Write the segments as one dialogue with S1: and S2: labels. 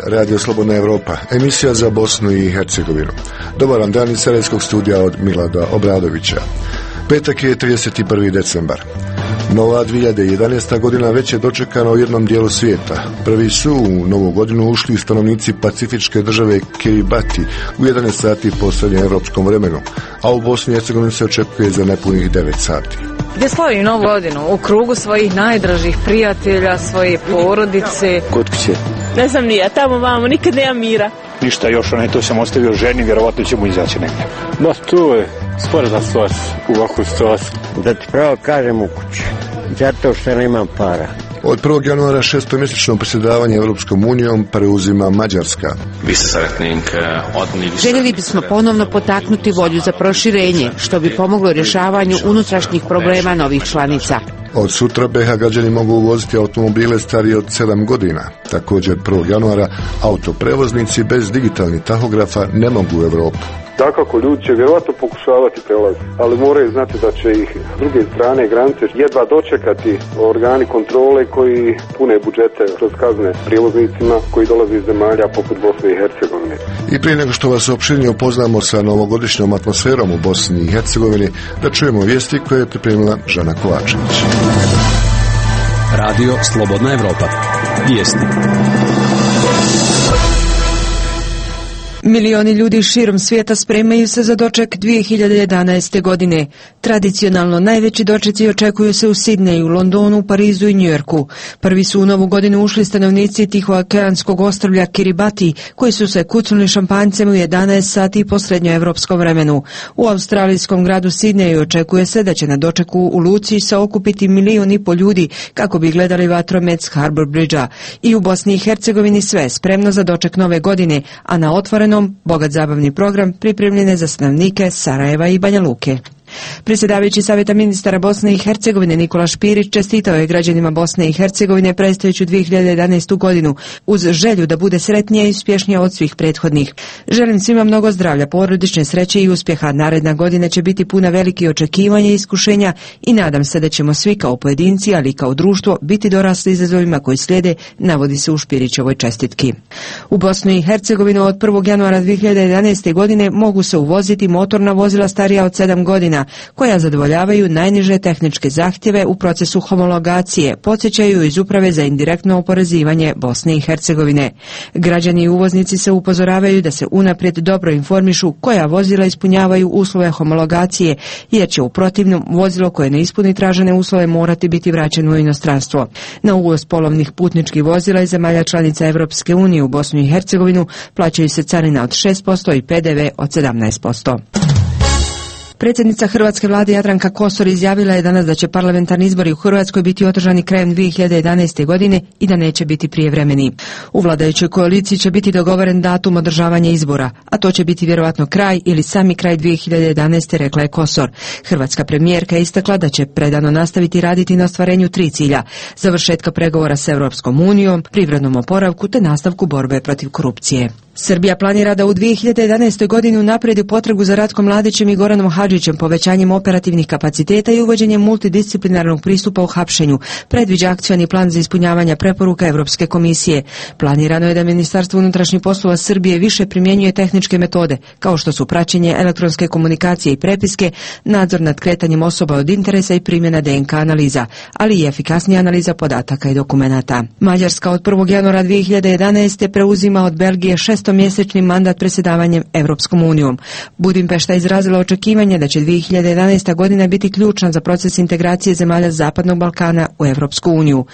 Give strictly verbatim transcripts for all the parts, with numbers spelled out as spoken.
S1: Radio Slobodna Evropa, emisija za Bosnu i Hercegovinu. Dobar vam dan iz Sarajevskog studija od Milada Obradovića. Petak je trideset prvi decembar. Nova dvije hiljade jedanaesta godina već je dočekana u jednom dijelu svijeta. Prvi su u novu godinu ušli stanovnici pacifičke države Kiribati u jedanaest sati po srednjem evropskom vremenu, a u Bosni i Hercegovini se očekuje za nepunih devet sati.
S2: Gdje slavim novu godinu? U krugu svojih najdražih prijatelja, svoje porodice.
S3: Kod kuće.
S4: Ne znam ni ja, tamo vamo, nikad nema mira.
S5: Ništa još, onaj to sam ostavio ženi, vjerovatno ćemo izaći negdje.
S3: Ma to je stvar za stvar u ovakvu situaciju.
S6: Da ti pravo kažem u kući, zato što nemam para.
S1: Od prvog januara šestomjesečno predsjedavanje Europskom unijom preuzima Mađarska.
S7: Željeli bismo ponovno potaknuti volju za proširenje, što bi pomoglo rješavanju unutrašnjih problema novih članica.
S1: Od sutra B iH građani mogu uvoziti automobile starije od sedam godina. Također prvog januara autoprevoznici bez digitalnih tahografa ne mogu u Europu.
S8: Dakako, ljudi će vjerojatno pokušavati prelaziti, ali moraju znati da će ih s druge strane granice jedva dočekati organi kontrole koji pune budžete kroz kazne prijevoznicima koji dolaze iz zemalja poput Bosne i Hercegovine.
S1: I prije nego što vas opširnije upoznamo sa novogodišnjom atmosferom u Bosni i Hercegovini, da čujemo vijesti koje je pripremila Žana Kovačević.
S9: Radio Slobodna Evropa. Vijesti.
S10: Milioni ljudi širom svijeta spremaju se za doček dvije hiljade jedanaeste. godine. Tradicionalno najveći dočeci očekuju se u Sidneju, Londonu, Parizu i Njujorku. Prvi su u novu godinu ušli stanovnici Tihookeanskog ostrvlja Kiribati, koji su se kucnuli šampanjcem u jedanaest sati po srednjoevropskom vremenu. U australijskom gradu Sidneju očekuje se da će na dočeku u luci se okupiti milijun i pol ljudi kako bi gledali vatromet s Harbour Bridgea. I u Bosni i Hercegovini sve spremno za doček nove godine, a na otvorenom bogat zabavni program pripremljen je za stanovnike Sarajeva i Banja Luke. Predsjedavajući Savjeta ministara Bosne i Hercegovine Nikola Špirić čestitao je građanima Bosne i Hercegovine predstojeću dvije hiljade jedanaestu. godinu uz želju da bude sretnija i uspješnija od svih prethodnih. Želim svima mnogo zdravlja, porodične sreće i uspjeha. Naredna godina će biti puna velikih očekivanja i iskušenja i nadam se da ćemo svi kao pojedinci, ali i kao društvo biti dorasli izazovima koji slijede, navodi se u Špirićevoj čestitki. U Bosnu i Hercegovinu od prvog januara dvije hiljade jedanaeste. godine mogu se uvoziti motorna vozila starija od sedam godina, koja zadovoljavaju najniže tehničke zahtjeve u procesu homologacije, podsjećaju iz Uprave za indirektno oporezivanje Bosne i Hercegovine. Građani i uvoznici se upozoravaju da se unaprijed dobro informišu koja vozila ispunjavaju uslove homologacije, jer će u protivnom vozilo koje ne ispuni tražene uslove morati biti vraćeno u inostranstvo. Na uvoz polovnih putničkih vozila iz zemalja članica Europske unije u Bosnu i Hercegovinu plaćaju se carina od šest posto i P D V od sedamnaest posto. Predsjednica hrvatske vlade Jadranka Kosor izjavila je danas da će parlamentarni izbori u Hrvatskoj biti održani krajem dvije hiljade jedanaeste. godine i da neće biti prijevremeni. U vladajućoj koaliciji će biti dogovoren datum održavanja izbora, a to će biti vjerojatno kraj ili sami kraj dvije hiljade jedanaeste. rekla je Kosor. Hrvatska premijerka je istakla da će predano nastaviti raditi na ostvarenju tri cilja: završetka pregovora s Europskom unijom, privrednom oporavku te nastavku borbe protiv korupcije. Srbija planira da u dvije hiljade jedanaestoj. godini unaprijedi potragu za Ratkom Mladićem i Goranom Hadžićem povećanjem operativnih kapaciteta i uvođenjem multidisciplinarnog pristupa u hapšenju. Predviđa akcioni plan za ispunjavanje preporuka Europske komisije. Planirano je da Ministarstvo unutrašnjih poslova Srbije više primjenjuje tehničke metode, kao što su praćenje elektronske komunikacije i prepiske, nadzor nad kretanjem osoba od interesa i primjena D N K analiza, ali i efikasnija analiza podataka i dokumenata. Mađarska od prvog januara dvije hiljade jedanaeste. preuzima od Belgije šestomjesečni mandat predsjedavanjem Europskom unijom. Budimpešta izrazila očekivanje da će dvije hiljade jedanaesta. godina biti ključna za proces integracije zemalja Zapadnog Balkana u Europsku uniju.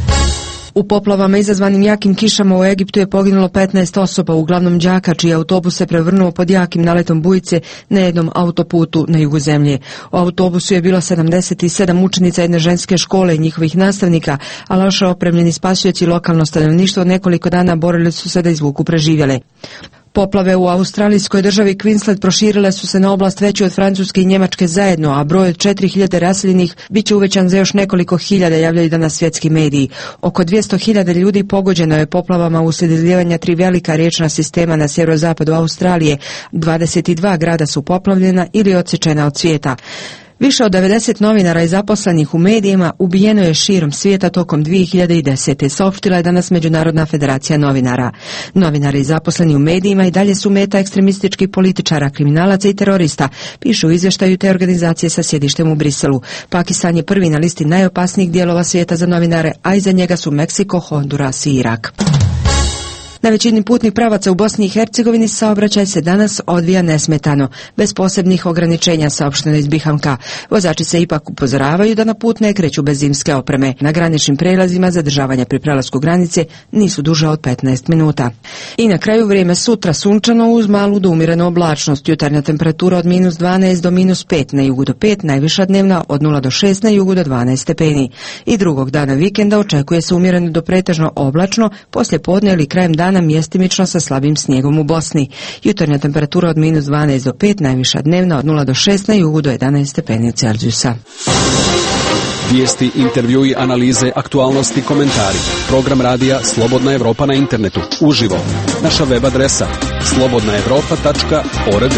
S10: U poplavama izazvanim jakim kišama u Egiptu je poginulo petnaest osoba, uglavnom đaka, čiji autobus se prevrnuo pod jakim naletom bujice na jednom autoputu na jugu zemlje. U autobusu je bilo sedamdeset sedam učenica jedne ženske škole i njihovih nastavnika, a loše opremljeni spasioci i lokalno stanovništvo nekoliko dana borili su se da izvuku preživjele. Poplave u australijskoj državi Queensland proširile su se na oblast veću od Francuske i Njemačke zajedno, a broj od četiri hiljade raseljenih bit će uvećan za još nekoliko hiljada, javljaju danas svjetski mediji. Oko dvjesto hiljada ljudi pogođeno je poplavama uslijed izlijevanja tri velika riječna sistema na sjeverozapadu Australije. dvadeset dva grada su poplavljena ili odsječena od svijeta. Više od devedeset novinara i zaposlenih u medijima ubijeno je širom svijeta tokom dvije hiljade desete. Saopštila je danas Međunarodna federacija novinara. Novinari i zaposleni u medijima i dalje su meta ekstremističkih političara, kriminalaca i terorista, pišu u izvještaju te organizacije sa sjedištem u Briselu. Pakistan je prvi na listi najopasnijih dijelova svijeta za novinare, a iza njega su Meksiko, Honduras i Irak. Na većini putnih pravaca u Bosni i Hercegovini saobraćaj se danas odvija nesmetano, bez posebnih ograničenja, saopšteno iz Bihamka. Vozači se ipak upozoravaju da na put ne kreću bez zimske opreme. Na graničnim prelazima zadržavanja pri prelasku granice nisu duža od petnaest minuta. I na kraju vrijeme sutra sunčano uz malu do umjerenu oblačnost. Jutarnja temperatura od minus dvanaest do minus pet, na jugu do pet, najviša dnevna od nula do šest, na jugu do dvanaest stepeni. I drugog dana vikenda očekuje se umjereno do pretežno oblačno, poslije podne ili krajem dana mjestimično sa slabim snijegom u Bosni. Jutarnja temperatura od minus dvanaest do pet, najviša dnevna od nula do šest, na jugu do jedanaest stepeni Celzijusa.
S9: Vijesti, intervjui, analize, aktualnosti, komentari. Program radija Slobodna Evropa na internetu. Uživo. Naša web adresa slobodna evropa tačka org.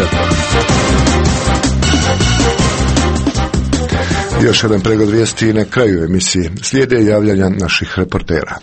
S1: Još jedan pregled vijesti na kraju emisije. Slijede javljanja naših reportera.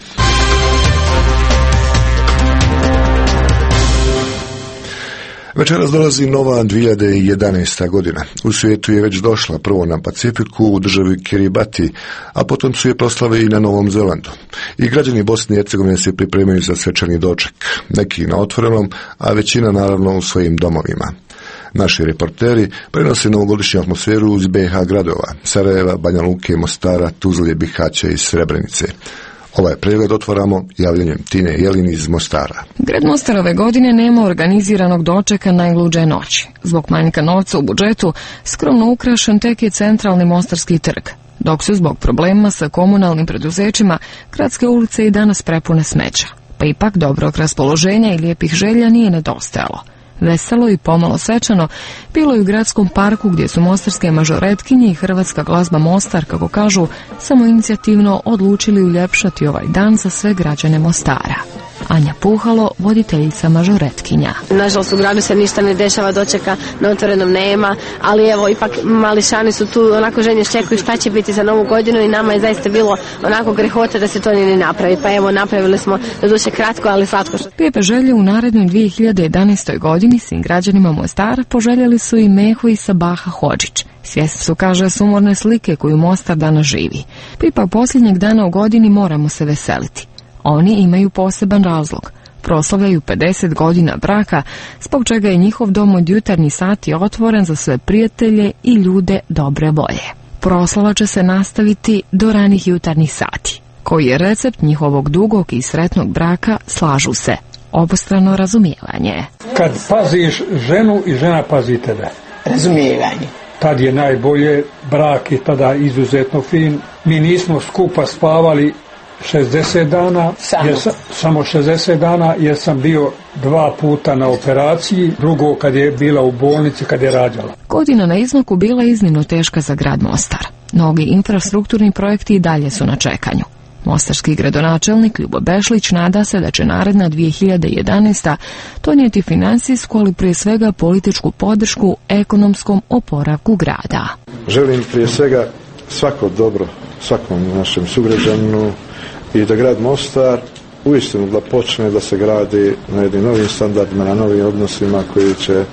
S1: Večeras dolazi nova dvije hiljade jedanaesta godina. U svijetu je već došla prvo na Pacifiku u državi Kiribati, a potom su je proslave i na Novom Zelandu. I građani Bosne i Hercegovine se pripremaju za svečani doček, neki na otvorenom, a većina naravno u svojim domovima. Naši reporteri prenose novogodišnju atmosferu iz be ha gradova, Sarajeva, Banja Luke, Mostara, Tuzle, Bihaća i Srebrenice. Ovaj pregled otvaramo javljanjem Tine Jelin iz Mostara.
S11: Grad Mostar ove godine nema organiziranog dočeka najluđe noći. Zbog manjka novca u budžetu, skromno ukrašen tek je centralni Mostarski trg, dok su zbog problema sa komunalnim preduzećima gradske ulice i danas prepune smeća. Pa ipak dobrog raspoloženja i lijepih želja nije nedostajalo. Veselo i pomalo svečano bilo je u gradskom parku gdje su mostarske mažoretkinje i hrvatska glazba Mostar, kako kažu, samoinicijativno odlučili uljepšati ovaj dan za sve građane Mostara. Anja Puhalo, voditeljica mažoretkinja.
S12: Nažalost u gradu se ništa ne dešava, dočeka na otvorenom nema, ali evo ipak mališani su tu, onako ženje čekuju šta će biti za novu godinu i nama je zaista bilo onako grehota da se to ni ne napravi. Pa evo napravili smo doduše kratko, ali slatko.
S11: Lijepe želje u narednoj dvije hiljade jedanaestoj godini svim građanima Mostara poželjeli su i Meho i Sabaha Hodžić. Svjesni su, kaže, sumorne slike koju Mostar danas živi. Ipak posljednjeg dana u godini moramo se veseliti. Oni imaju poseban razlog. Proslavljaju pedeset godina braka, zbog čega je njihov dom od jutarnjih sati otvoren za sve prijatelje i ljude dobre volje. Proslava će se nastaviti do ranih jutarnjih sati. Koji je recept njihovog dugog i sretnog braka, slažu se. Obostrano razumijevanje.
S5: Kad paziš ženu i žena pazi tebe.
S13: Razumijevanje.
S5: Tad je najbolje, brak je tada izuzetno fin. Mi nismo skupa spavali šezdeset dana, samo. Jer sam, samo šezdeset dana, jer sam bio dva puta na operaciji, drugo kad je bila u bolnici, kad je rađala.
S11: Godina na izmaku bila iznimno teška za grad Mostar. Mnogi infrastrukturni projekti i dalje su na čekanju. Mostarski gradonačelnik Ljubo Bešlić nada se da će naredna dvije hiljade jedanaesta donijeti financijsku, ali prije svega političku podršku ekonomskom oporavku grada.
S14: Želim prije svega svako dobro svakom našem sugrađaninu i da grad Mostar uistinu da počne da se gradi na jednim novim standardima, na novim odnosima koji će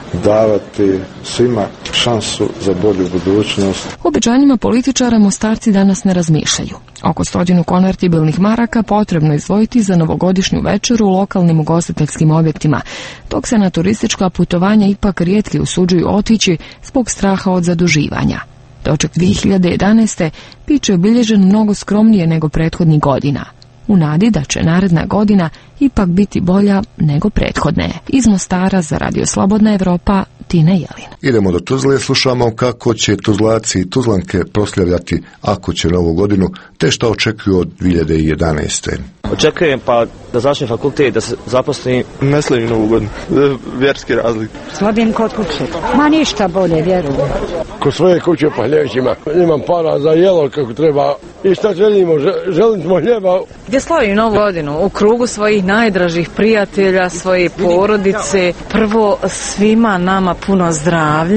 S14: davati svima šansu za bolju budućnost.
S11: U obećanjima političara Mostarci danas ne razmišljaju. Oko stotinu konvertibilnih maraka potrebno izdvojiti za novogodišnju večeru u lokalnim ugostiteljskim objektima, dok se na turistička putovanja ipak rijetki usuđuju otići zbog straha od zaduživanja. Doček dvije hiljade jedanaeste bit će obilježen mnogo skromnije nego prethodnih godina, u nadi da će naredna godina ipak biti bolja nego prethodne. Iz Mostara za Radio Slobodna Evropa, Tina Jelin.
S1: Idemo do Tuzle, slušamo kako će Tuzlaci i Tuzlanke proslavljati ako će novu godinu, te šta očekuju od dvije hiljade jedanaeste.
S15: Očekujem pa da završim fakultet, da se zaposlim.
S16: Ne slavim novu godinu, vjerski razlik.
S17: Slavim kod kuće, ma ništa bolje, vjerujem.
S18: Kod svoje kuće pa hljevićima, imam para za jelo kako treba i šta želimo, želimo hljeba.
S2: Gdje slavim novu godinu? U krugu svojih najdražih prijatelja, svoje porodice. Prvo svima nama puno zdravlja,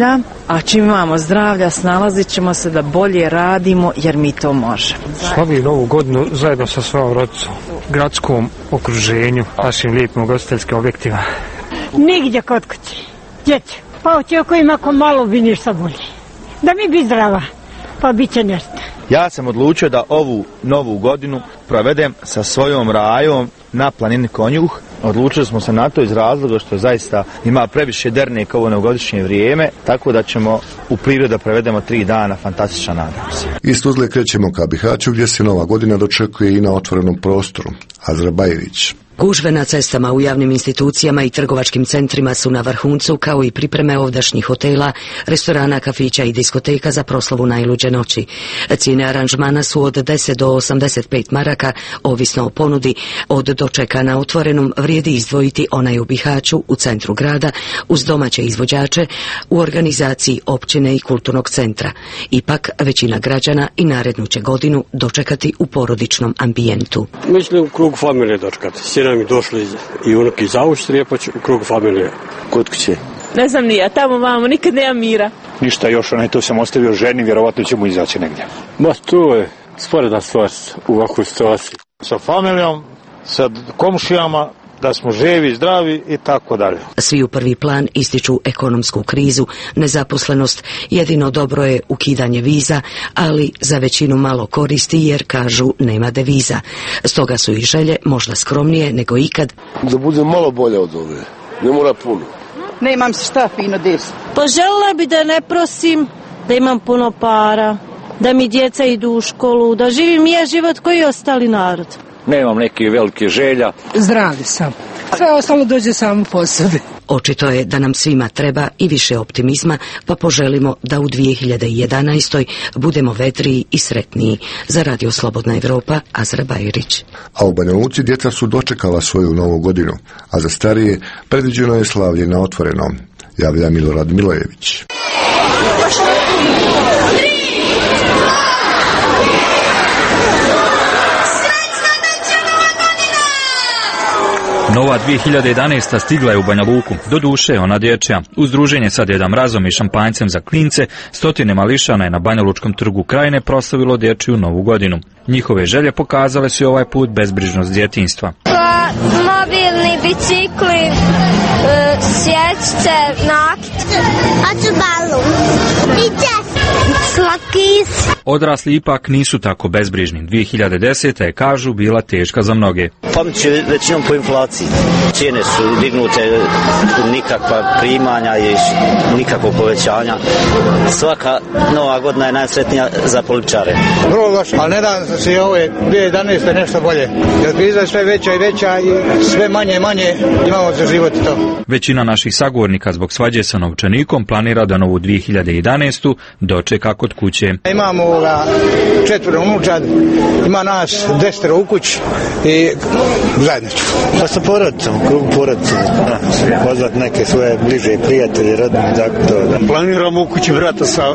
S2: a čim imamo zdravlja snalazit ćemo se da bolje radimo jer mi to možemo.
S5: Slavi novu godinu zajedno sa svojom rodicom, gradskom okruženju, našim lijepim ugostiteljskim objektima.
S17: Nigdje kod kuće. Djeće, pa očekujem ako malo bi ništa bolje. Da mi bi zdrava, pa bit će nešto.
S13: Ja sam odlučio da ovu novu godinu provedem sa svojom rajom na planini Konjuh. Odlučili smo se na to iz razloga što zaista ima previše dernika u ovo novogodišnje vrijeme, tako da ćemo u prirodu da provedemo tri dana, fantastična nadam se.
S1: Iz Tuzle krećemo ka Bihaću gdje se nova godina dočekuje i na otvorenom prostoru. Azra Bajrić.
S19: Gužve na cestama u javnim institucijama i trgovačkim centrima su na vrhuncu, kao i pripreme ovdašnjih hotela, restorana, kafića i diskoteka za proslavu najluđe noći. Cijene aranžmana su od deset do osamdeset pet maraka, ovisno o ponudi. Od dočeka na otvorenom vrijedi izdvojiti onaj u Bihaću, u centru grada, uz domaće izvođače, u organizaciji općine i kulturnog centra. Ipak, većina građana i narednu će godinu dočekati u porodičnom ambijentu.
S18: Mislim u krugu familije dočekati. Sina mi došli i unuki iz Austrije, pa ću u krugu familije kod kuće.
S4: Ne znam ni ja, tamo vamo, nikad nema mira.
S20: Ništa još, onaj to sam ostavio ženi, vjerovatno ćemo izaći negdje.
S3: Ma to je sporedna stvar u ovakvoj situaciji.
S20: Sa familijom, sa komšijama, da smo živi, zdravi i tako dalje.
S19: Svi u prvi plan ističu ekonomsku krizu, nezaposlenost, jedino dobro je ukidanje viza, ali za većinu malo koristi jer kažu nema deviza. Stoga su i želje možda skromnije nego ikad.
S18: Da bude malo bolje od ove, ne mora puno.
S21: Ne imam se šta fino desiti.
S4: Pa želela bi da ne prosim, da imam puno para, da mi djeca idu u školu, da živim ja život koji je ostali narod.
S20: Nemam neke velike želja.
S21: Zdravi sam. Sve ostalo dođe samo po sebi.
S19: Očito je da nam svima treba i više optimizma, pa poželimo da u dvije hiljade jedanaestoj budemo vedriji i sretniji. Za Radio Slobodna Evropa, Azra Bajrić.
S1: A u Banja Luci djeca su dočekala svoju novu godinu, a za starije predviđeno je slavlje na otvorenom, javlja Milorad Milojević.
S22: Nova dvije hiljade jedanaesta stigla je u Banja Luku, do duše ona dječja. Uz druženje sa Djeda Mrazom i šampanjcem za klince, stotine mališana je na Banjalučkom trgu Krajine proslavilo dječju novu godinu. Njihove želje pokazale su ovaj put bezbrižnost djetinjstva.
S23: Pa, mobilni bicikli, sjećice, nakit. Hoću balun. I čas. Slatkiš.
S22: Odrasli ipak nisu tako bezbrižni. dvije hiljade deseta je, kažu, bila teška za mnoge.
S24: Pamću većinom po inflaciji. Cijene su dignute, nikakva primanja i nikakvog povećanja. Svaka nova godina je najsretnija za političare.
S25: Vrlo loše, ali ne da se i ove dvije hiljade jedanaeste nešto bolje. Jer kriza je sve veća i veća i sve manje i manje imamo za život i to.
S22: Većina naših sagovornika zbog svađe sa novčanikom planira da novu dvije hiljade jedanaestu dočeka kod kuće.
S25: Imamo ovoga četvero unučad, ima nas desetero u kući i zajedno ću.
S26: Pa sa porodicom, krug porodice, da, pozvat neke svoje bliže prijatelje, rodne, tako to, da.
S25: Planiramo u kući brata sa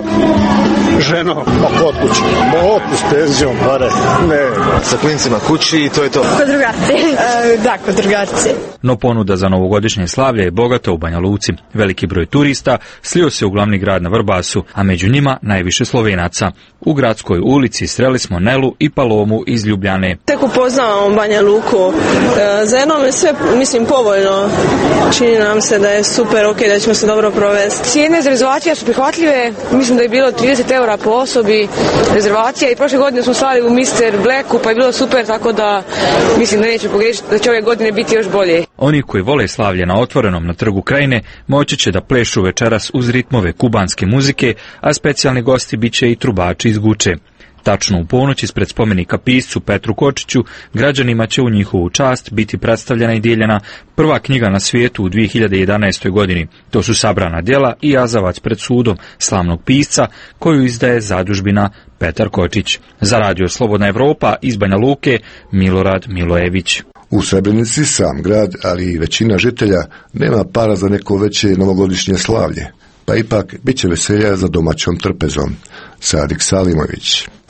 S25: ženom.
S26: Pa kod kući, ma otpust penzijom, pare, ne.
S27: Sa klincima kući i to je to.
S4: Kod drugarce, e, da, kod drugarce.
S22: No ponuda za novogodišnje slavlje je bogata u Banja Luci. Veliki broj turista slio se u glavni grad na Vrbasu, a među njima najviše Slovenaca. U gradskoj ulici sreli smo Nelu i Palomu iz Ljubljane.
S4: Tek upoznavamo Banja Luku. E, za jednom je sve, mislim, povoljno. Čini nam se da je super, ok, da ćemo se dobro provesti.
S2: Cijene za rezervacije su prihvatljive. Mislim da je bilo trideset eura po osobi rezervacija i prošle godine smo slali u mister Blacku, pa je bilo super, tako da mislim da neće pogriješiti, da će ove godine biti još bolje.
S22: Oni koji vole slavlje na otvorenom na trgu Krajine moći će da plešu večeras uz ritmove kubanske muzike, a specijalni gosti bit će i trubači iz Guče. Tačno u ponoć ispred spomenika piscu Petru Kočiću građanima će u njihovu čast biti predstavljena i dijeljena prva knjiga na svijetu u dvije hiljade jedanaestoj godini. To su sabrana djela i Jazavac pred sudom slavnog pisca koju izdaje zadužbina Petar Kočić. Za Radio Slobodna Evropa iz Banja Luke, Milorad Milojević.
S1: U Srebrenici sam grad, ali i većina žitelja nema para za neko veće novogodišnje slavlje, pa ipak bit će veselja za domaćom trpezom. Sadik Salimović.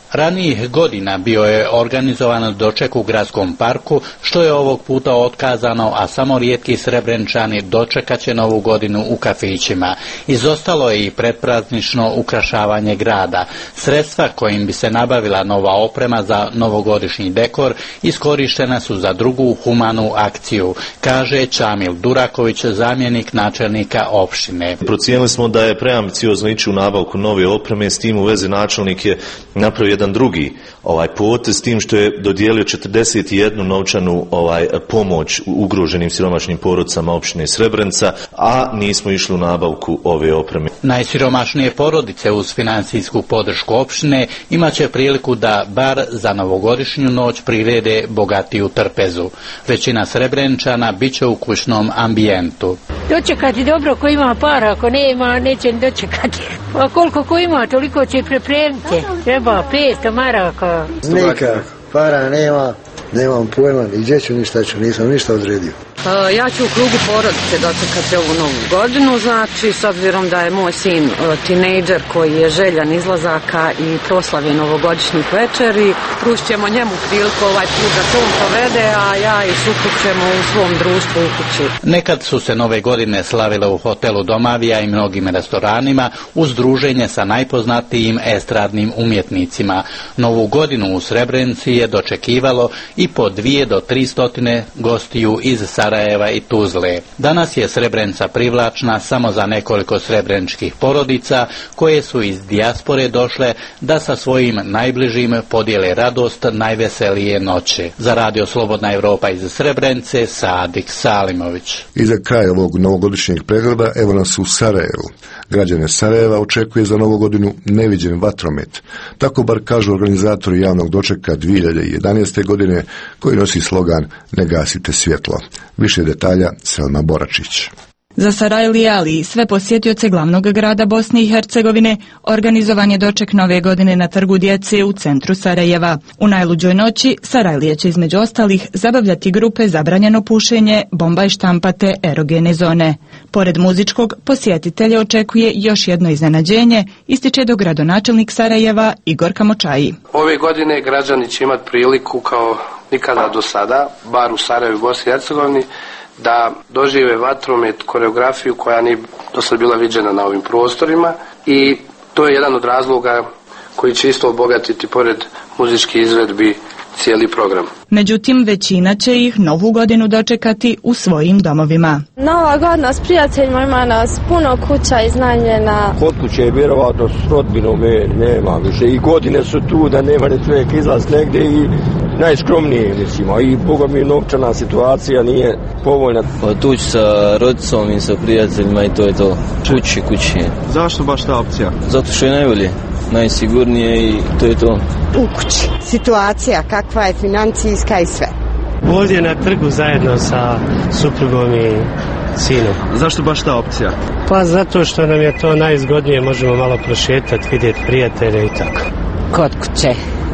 S6: Ranijih godina bio je organizovan doček u gradskom parku, što je ovog puta otkazano, a samo rijetki Srebrenčani dočekat će novu godinu u kafićima. Izostalo je i pretpraznično ukrašavanje grada. Sredstva kojim bi se nabavila nova oprema za novogodišnji dekor iskorištena su za drugu humanu akciju, kaže Čamil Duraković, zamjenik načelnika opštine.
S7: Procijenili smo da je preambiciozno ići u nabavku nove opreme, s tim u vezi načelnik je napravio jedan drugi ovaj potez, s tim što je dodijelio četrdeset jednu novčanu ovaj pomoć ugroženim siromašnim porodicama opštine Srebrenica, a nismo išli u nabavku ove opreme.
S6: Najsiromašnije porodice uz financijsku podršku opštine imaće priliku da bar za novogodišnju noć prirede bogatiju trpezu. Većina Srebrenčana bit će u kućnom ambijentu.
S8: Dočekati dobro ko ima para, ako nema neće dočekati. A koliko ko ima, toliko će pripremiti. Treba petsto maraka.
S9: Nikak, para nema, nemam pojma, i gdje ću ništa ću, nisam ništa odredio.
S10: Uh, ja ću u krugu porodice dočekati ovu novu godinu, znači s obzirom da je moj sin uh, tinejdžer koji je željan izlazaka i proslave novogodišnjih večeri, prušćemo njemu priliku ovaj put da to on povede, a ja i suprug ćemo u svom društvu u kući.
S6: Nekad su se nove godine slavile u hotelu Domavija i mnogim restoranima uz druženje sa najpoznatijim estradnim umjetnicima. Novu godinu u Srebrenici je dočekivalo i po dvije do tri stotine gostiju iz Sarajeva i Tuzle. Danas je Srebrenica privlačna samo za nekoliko srebreničkih porodica koje su iz dijaspore došle da sa svojim najbližim podijele radost najveselije noći. Za radio Slobodna Evropa iz Srebrenice, Sadik Salimović.
S1: I za kraj ovog novogodišnjeg pregleda evo nas u Sarajevu. Građane Sarajeva očekuje za novu godinu neviđen vatromet. Tako bar kažu organizatori javnog dočeka dvije hiljade jedanaeste. godine koji nosi slogan Ne gasite svjetlo. Više detalja Selma Boračić.
S12: Za Sarajlije, ali i sve posjetioce glavnog grada Bosne i Hercegovine organizovan je doček nove godine na Trgu djece u centru Sarajeva. U najluđoj noći Sarajlije će između ostalih zabavljati grupe Zabranjeno pušenje, Bomba i štampate, erogene zone. Pored muzičkog, posjetitelje očekuje još jedno iznenađenje, ističe dogradonačelnik Sarajeva Igor Kamočaji.
S14: Ove godine građani će imati priliku kao nikada do sada, bar u Sarajevu i Bosni i Hercegovini, da dožive vatromet, koreografiju koja nije do sad bila viđena na ovim prostorima, i to je jedan od razloga koji će isto obogatiti pored muzičkih izvedbi cijeli program.
S12: Međutim, većina će ih novu godinu dočekati u svojim domovima.
S23: Nova godina s prijateljima, ima nas puno kuća iznajmljena.
S18: Kod kuće je vjerovatno s rodbinom nema više, i godine su tu da nema ni čovjek izlaz negdje, i najskromnije mislimo, i boga mi novčana situacija nije povoljna.
S28: Pa tu ću sa rodicom i sa prijateljima i to je to. Kući, kući.
S29: Zašto baš ta opcija?
S28: Zato što je najbolje, najsigurnije i to je to.
S30: U kući. Situacija kakva je, financijska i sve.
S31: Ovdje na trgu zajedno sa suprugom i sinom.
S29: Zašto baš ta opcija?
S31: Pa zato što nam je to najzgodnije, možemo malo prošetati, vidjeti prijatelje i tako.
S10: Kod kuće,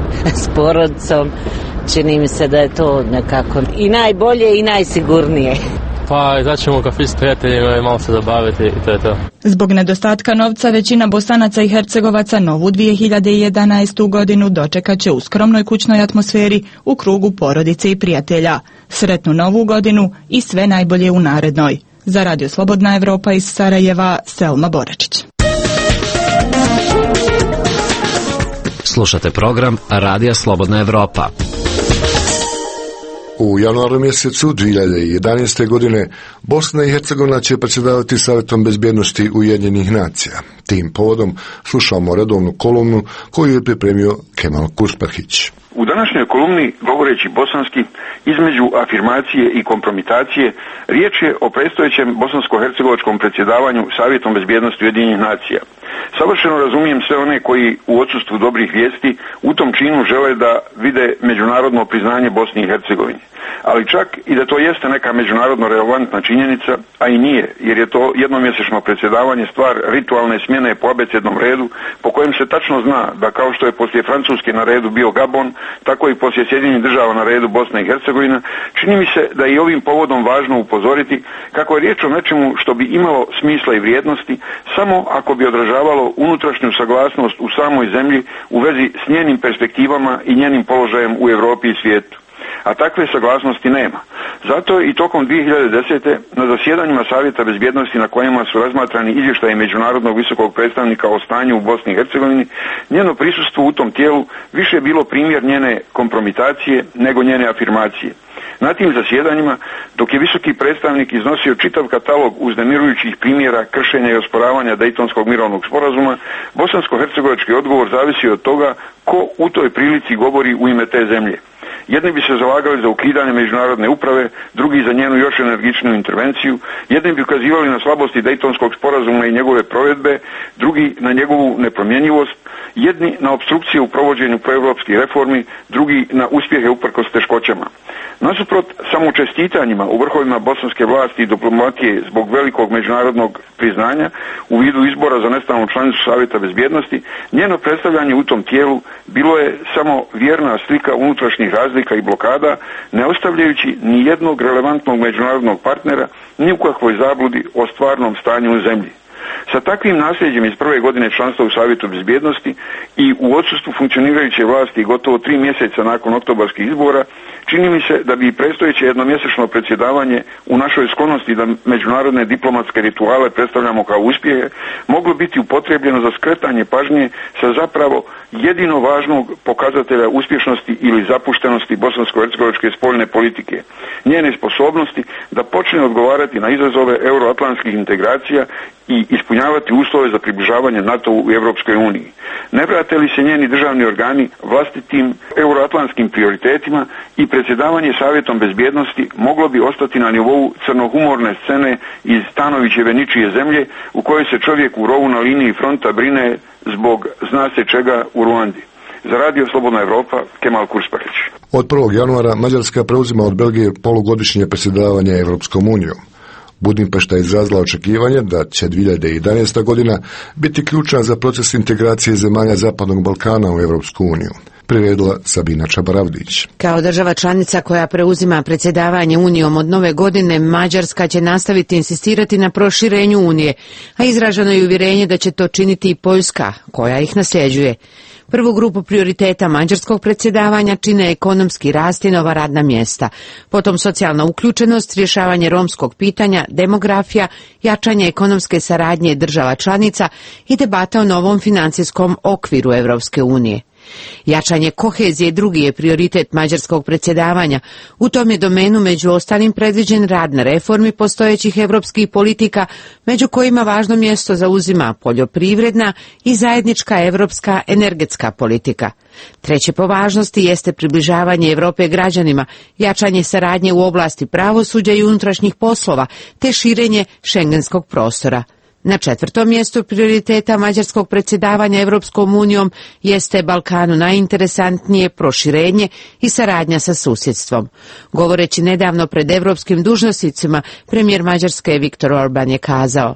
S10: s porodicom, čini mi se da je to nekako i najbolje i najsigurnije.
S28: Pa izaćemo u kafić s prijateljima i malo se zabaviti i to je to.
S12: Zbog nedostatka novca većina Bosanaca i Hercegovaca novu dvije hiljade jedanaestu. godinu dočekat će u skromnoj kućnoj atmosferi u krugu porodice i prijatelja. Sretnu novu godinu i sve najbolje u narednoj. Za radio Slobodna Evropa iz Sarajeva, Selma Boračić.
S32: Slušate program Radija Slobodna Evropa.
S1: U januaru mjesecu dvije hiljade jedanaeste. godine Bosna i Hercegovina će predsjedavati Savjetom bezbjednosti Ujedinjenih nacija. Tim povodom slušamo redovnu kolumnu koju je pripremio Kemal Kuspahić.
S33: U današnjoj kolumni, govoreći bosanski, između afirmacije i kompromitacije, riječ je o predstojećem bosansko-hercegovačkom predsjedavanju Savjetom bezbjednosti Ujedinjenih nacija. Savršeno razumijem sve one koji u odsustvu dobrih vijesti u tom činu žele da vide međunarodno priznanje Bosni i Hercegovini. Ali čak i da to jeste neka međunarodno relevantna činjenica, a i nije, jer je to jednomjesečno predsjedavanje stvar ritualne smjene po abecednom redu, po kojem se tačno zna da kao što je poslije Francuske na redu bio Gabon, tako i poslije Sjedinjenih država na redu Bosna i Hercegovina. Čini mi se da je i ovim povodom važno upozoriti kako je riječ o nečemu što bi imalo smisla i vrijednosti samo ako bi odražavalo davalo unutrašnju saglasnost u samoj zemlji u vezi s njenim perspektivama i njenim položajem u Europi i svijetu. A takve saglasnosti nema. Zato i tokom dvije hiljade desete. na zasjedanjima Savjeta bezbjednosti na kojima su razmatrani izvještaji Međunarodnog visokog predstavnika o stanju u Bosni i Hercegovini, njeno prisustvo u tom tijelu više je bilo primjer njene kompromitacije nego njene afirmacije. Na tim zasjedanjima, dok je visoki predstavnik iznosio čitav katalog uznemirujućih primjera kršenja i osporavanja Dejtonskog mirovnog sporazuma, bosansko-hercegovački odgovor zavisi od toga ko u toj prilici govori u ime te zemlje. Jedni bi se zalagali za ukidanje međunarodne uprave, drugi za njenu još energičniju intervenciju, jedni bi ukazivali na slabosti Dejtonskog sporazuma i njegove provedbe, drugi na njegovu nepromjenjivost, jedni na opstrukcije u provođenju proevropskih reformi, drugi na uspjehe uprkos teškoćama. Nasuprot samočestitanjima u vrhovima bosanske vlasti i diplomatije zbog velikog međunarodnog priznanja u vidu izbora za nestalnu članicu Savjeta bezbjednosti, njeno predstavljanje u tom tijelu bilo je samo vjerna slika unutrašnjih razlika i blokada, ne ostavljajući ni jednog relevantnog međunarodnog partnera ni u kakvoj zabludi o stvarnom stanju u zemlji. Sa takvim nasljeđem iz prve godine članstva u Savjetu bezbjednosti i u odsustvu funkcionirajuće vlasti gotovo tri mjeseca nakon oktobarskih izbora, čini mi se da bi predstojeće jednomjesečno predsjedavanje u našoj sklonosti da međunarodne diplomatske rituale predstavljamo kao uspjehe, moglo biti upotrijebljeno za skretanje pažnje sa zapravo jedino važnog pokazatelja uspješnosti ili zapuštenosti bosansko-hercegovačke spoljne politike, njene sposobnosti da počne odgovarati na izazove euroatlantskih integracija i ispunjavati uslove za približavanje NATO-u i Europskoj uniji. Ne vrate li se njeni državni organi vlastitim euroatlantskim prioritetima i predsjedavanje Savjetom bezbjednosti moglo bi ostati na nivou crnohumorne scene iz Stanovićeve ničije zemlje u kojoj se čovjek u rovu na liniji fronta brine zbog zna se čega u Ruandi. Za Radio Slobodna Evropa, Kemal Kursparić.
S1: Od prvog januara Mađarska preuzima od Belgije polugodišnje predsjedavanje Europskom unijom. Budimpešta je izrazila očekivanje da će dvije hiljade jedanaesta. godina biti ključna za proces integracije zemalja Zapadnog Balkana u Europsku uniju. Priredila Sabina Čabaravdić.
S3: Kao država članica koja preuzima predsjedavanje Unijom od nove godine, Mađarska će nastaviti insistirati na proširenju Unije, a izraženo je uvjerenje da će to činiti i Poljska, koja ih nasljeđuje. Prvu grupu prioriteta mađarskog predsjedavanja čine ekonomski rast i nova radna mjesta, potom socijalna uključenost, rješavanje romskog pitanja, demografija, jačanje ekonomske saradnje država članica i debata o novom financijskom okviru Europske unije. Jačanje kohezije drugi je prioritet mađarskog predsjedavanja. U tom je domenu među ostalim predviđen rad na reformi postojećih europskih politika, među kojima važno mjesto zauzima poljoprivredna i zajednička europska energetska politika. Treće po važnosti jeste približavanje Europe građanima, jačanje saradnje u oblasti pravosuđa i unutrašnjih poslova, te širenje šengenskog prostora. Na četvrtom mjestu prioriteta mađarskog predsjedavanja Europskom unijom jeste Balkanu najinteresantnije proširenje i saradnja sa susjedstvom. Govoreći nedavno pred europskim dužnosnicima, premijer Mađarske Viktor Orban je kazao: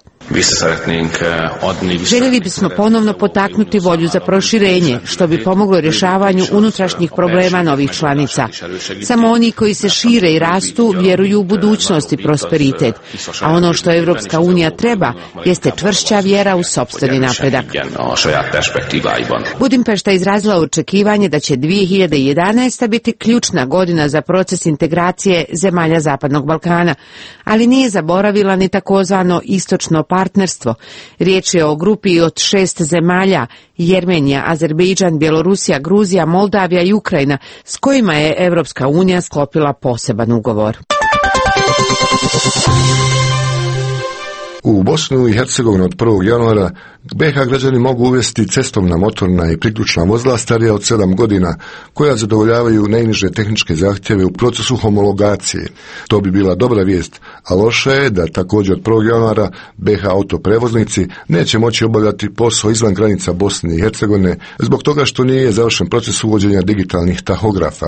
S3: željeli bismo ponovno potaknuti volju za proširenje, što bi pomoglo rješavanju unutrašnjih problema novih članica. Samo oni koji se šire i rastu vjeruju u budućnost i prosperitet, a ono što Europska unija treba jeste čvršća vjera u sopstveni napredak. Budimpešta izrazila očekivanje da će dvije hiljade jedanaesta. biti ključna godina za proces integracije zemalja Zapadnog Balkana, ali nije zaboravila ni takozvano istočno partnerstvo. Riječ je o grupi od šest zemalja: Jermenija, Azerbejdžan, Bjelorusija, Gruzija, Moldavija i Ukrajina, s kojima je Europska unija sklopila poseban ugovor.
S1: U Bosnu i Hercegovinu od prvog januara be ha građani mogu uvesti cestovna, motorna i priključna vozila starija od sedam godina, koja zadovoljavaju najniže tehničke zahtjeve u procesu homologacije. To bi bila dobra vijest, a loše je da također od prvog januara be ha autoprevoznici neće moći obavljati posao izvan granica Bosne i Hercegovine zbog toga što nije završen proces uvođenja digitalnih tahografa,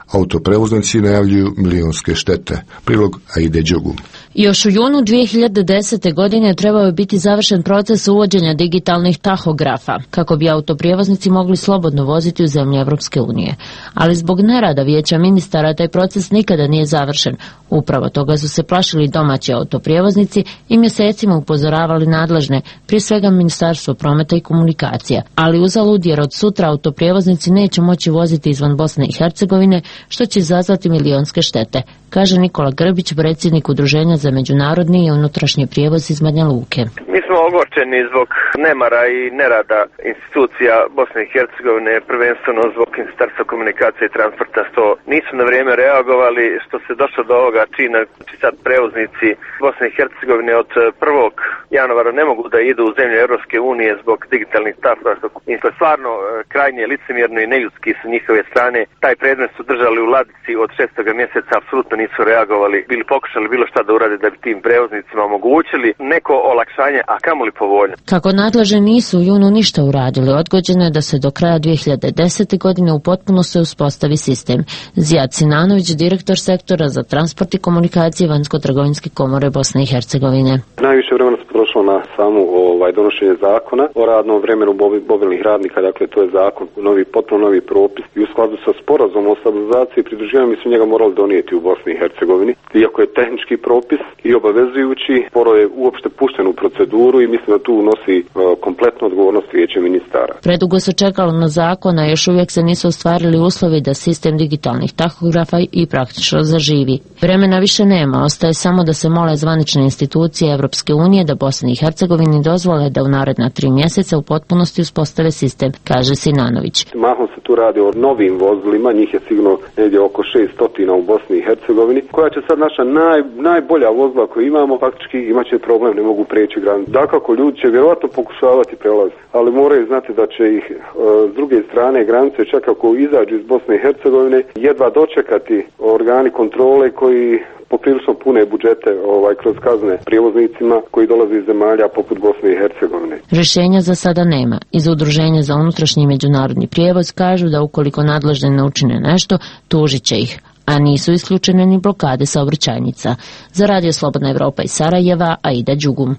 S1: Autoprevoznici najavljuju milijonske štete. Prilog Aide Đogu.
S5: Još u junu dvije hiljade desete. godine trebao je biti završen proces uvođenja digitalnih tahografa, kako bi autoprijevoznici mogli slobodno voziti u zemlje Evropske unije. Ali zbog nerada vijeća ministara taj proces nikada nije završen. Upravo toga su se plašili domaći autoprijevoznici i mjesecima upozoravali nadležne, prije svega Ministarstvo prometa i komunikacija. Ali uzalud, jer od sutra autoprijevoznici neće moći voziti izvan Bosne i Hercegovine, što će izazvati milionske štete, kaže Nikola Grbić, predsjednik Udruženja za međunarodni i unutrašnji prijevoz iz Banja Luke.
S11: Mi smo ogorčeni zbog nemara i nerada institucija Bosne i Hercegovine, prvenstveno zbog Ministarstva komunikacije i transporta, što nisu na vrijeme reagovali, što se došlo do ovoga čina. Znači sad prevoznici Bosne i Hercegovine od prvog januara ne mogu da idu u zemlje Europske unije zbog digitalnih tahografa. To je stvarno krajnje licemjerno i neljudski sa njihove strane. Taj predmet su držali u ladici od šestoga mjeseca, apsolutno nisu reagovali, bili pokušali bilo šta da urade da bi tim prevoznicima omogućili neko olakšanje, a kamoli povoljno.
S5: Kako nadležni nisu u junu ništa uradili, odgođeno je da se do kraja dvije hiljade desete. godine u potpunosti uspostavi sistem. Zijad Sinanović, direktor sektora za transport i komunikacije Vanjsko-trgovinske komore Bosne i Hercegovine.
S13: Najviše vremena se potrošilo na samu ovaj, donošenje zakona o radnom vremenu mobilnih radnika, dakle to je zakon, novi, potpuno novi propis i u skladu sa sporazumom o stabilizaciji i pridruživanju mi su njega morali donijeti u Bosni i Hercegovini. Iako je tehnički propis i obavezujući, sporo je uopšte pušten u proceduru i mislim da tu nosi uh, kompletnu odgovornost vijeća ministara.
S5: Predugo se čekalo na zakon, a još uvijek se nisu ostvarili uslovi da sistem digitalnih tahografa i praktično zaživi. Vremena više nema, ostaje samo da se mole zvanične institucije Evropske unije da Bosni i Hercegovini dozvole da u naredna tri mjeseca u potpunosti uspostave sistem, kaže Sinanović.
S13: Mahom se tu radi o novim vozilima, njih je sigurno negdje oko šeststo u Bosni i Hercegovini, koja će sad naša naj, najbolja vozila koju imamo, faktički imat će problem, ne mogu preći granicu. Dakako, ljudi će vjerojatno pokušavati prelaziti, ali moraju znati da će ih e, s druge strane granice, čak ako izađu iz Bosne i Hercegovine, jedva dočekati organi kontrole koji poprilično pune budžete ovaj, kroz kazne prijevoznicima koji dolaze iz zemalja poput Bosne i Hercegovine.
S5: Rješenja za sada nema. Iz Udruženja za unutrašnji i međunarodni prijevoz kažu da ukoliko nadležni ne učine nešto, tužit će ih, a nisu isključene ni blokade saobraćajnica. Za Radio Slobodna Evropa iz Sarajeva, Aida Đugum.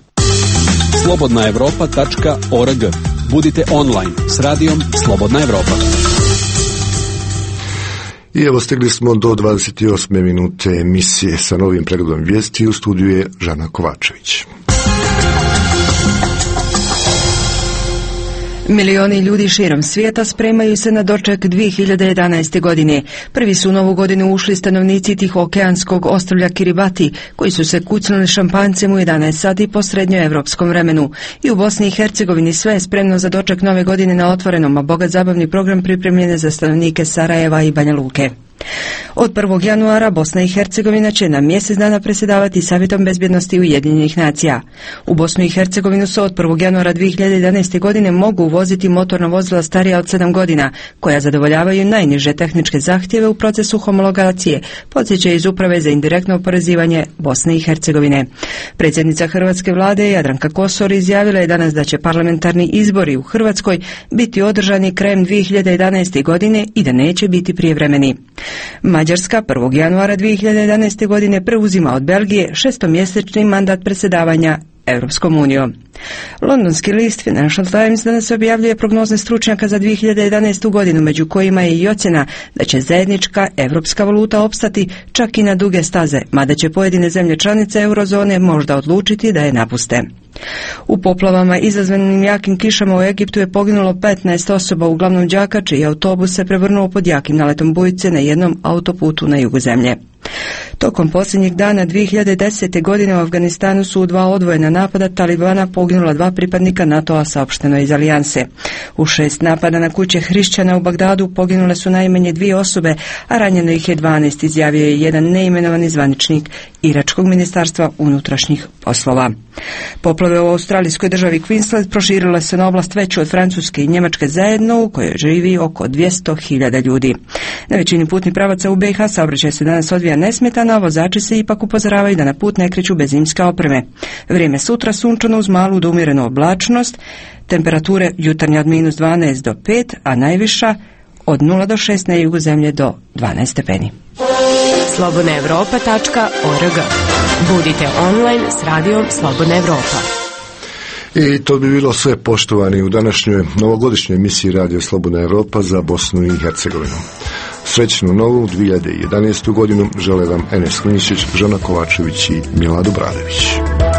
S15: slobodna evropa tačka org. Budite online s radijom Slobodna Evropa.
S1: I evo stigli smo do dvadeset osme minute emisije sa novim pregledom vijesti. U studiju je Žana Kovačević.
S16: Milioni ljudi širom svijeta spremaju se na doček dvije hiljade jedanaeste. godine. Prvi su u novu godinu ušli stanovnici Tihookeanskog ostrvlja Kiribati, koji su se kucnuli šampanjcem u jedanaest sati po srednjoevropskom vremenu. I u Bosni i Hercegovini sve je spremno za doček nove godine na otvorenom, a bogat zabavni program pripremljen je za stanovnike Sarajeva i Banja Luke. Od prvog januara Bosna i Hercegovina će na mjesec dana predsjedavati Savjetom bezbjednosti Ujedinjenih nacija. U Bosnu i Hercegovinu se od prvog januara dvije hiljade jedanaeste. godine mogu uvoziti motorna vozila starija od sedam godina, koja zadovoljavaju najniže tehničke zahtjeve u procesu homologacije, podsjeća iz Uprave za indirektno oporezivanje Bosne i Hercegovine. Predsjednica Hrvatske vlade Jadranka Kosor izjavila je danas da će parlamentarni izbori u Hrvatskoj biti održani krajem dvije hiljade jedanaeste. godine i da neće biti prijevremeni. Mađarska prvog januara dvije hiljade jedanaeste. godine preuzima od Belgije šestomjesečni mandat predsjedavanja Europskom unijom. Londonski list Financial Times danas objavljuje prognoze stručnjaka za dvije hiljade jedanaestu. godinu, među kojima je i ocjena da će zajednička europska valuta opstati čak i na duge staze, mada će pojedine zemlje članice eurozone možda odlučiti da je napuste. U poplavama izazvanim jakim kišama u Egiptu je poginulo petnaest osoba, uglavnom đaka, čiji autobus se prevrnuo pod jakim naletom bujice na jednom autoputu na jugu zemlje. Tokom posljednjih dana dvije hiljade desete. godine u Afganistanu su u dva odvojena napada Talibana poginula dva pripadnika NATO-a, saopšteno iz alijanse. U šest napada na kuće hrišćana u Bagdadu poginule su najmanje dvije osobe, a ranjeno ih je dvanaest, izjavio je jedan neimenovani zvaničnik Iračkog ministarstva unutrašnjih poslova. Poplave u australijskoj državi Queensland proširile se na oblast veću od Francuske i Njemačke zajedno, u kojoj živi oko dvjesto hiljada ljudi. Na većini putnih pravaca u B i H saobraćaj se danas odvija nesmetano, a vozači se ipak upozoravaju da na put ne kreću bez zimske opreme. Vrijeme sutra sunčano uz malu do umjerenu oblačnost, temperature jutarnje od minus dvanaest do pet, a najviša od nula do šest, na jugu zemlje do dvanaest stepeni.
S2: slobodna evropa tačka org. Budite online s radijom Slobodna Evropa.
S1: I to bi bilo sve, poštovani, u današnjoj novogodišnjoj emisiji Radio Slobodna Evropa za Bosnu i Hercegovinu. Srećnu novu dvije hiljade jedanaestu godinu žele vam Enes Klinčić, Žana Kovačević i Milad Obradović.